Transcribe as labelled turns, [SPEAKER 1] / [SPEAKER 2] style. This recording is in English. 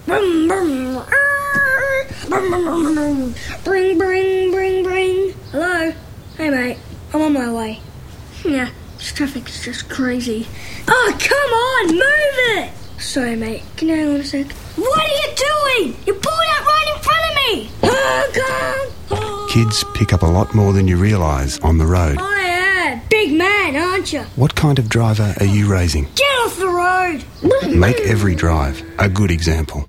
[SPEAKER 1] Brum, brum, brum, brum, brum, brum. Bring, bring, bring, bring. Hello? Hey, mate. I'm on my way. Yeah, this traffic's just crazy. Oh, come on, move it! Sorry, mate. Can you hang on a sec? What are you doing? You pulled out right in front of me! Oh, God!
[SPEAKER 2] Kids pick up a lot more than you realise on the road.
[SPEAKER 1] Oh, yeah. Big man, aren't you?
[SPEAKER 2] What kind of driver are you raising?
[SPEAKER 1] Get off the road!
[SPEAKER 2] Make every drive a good example.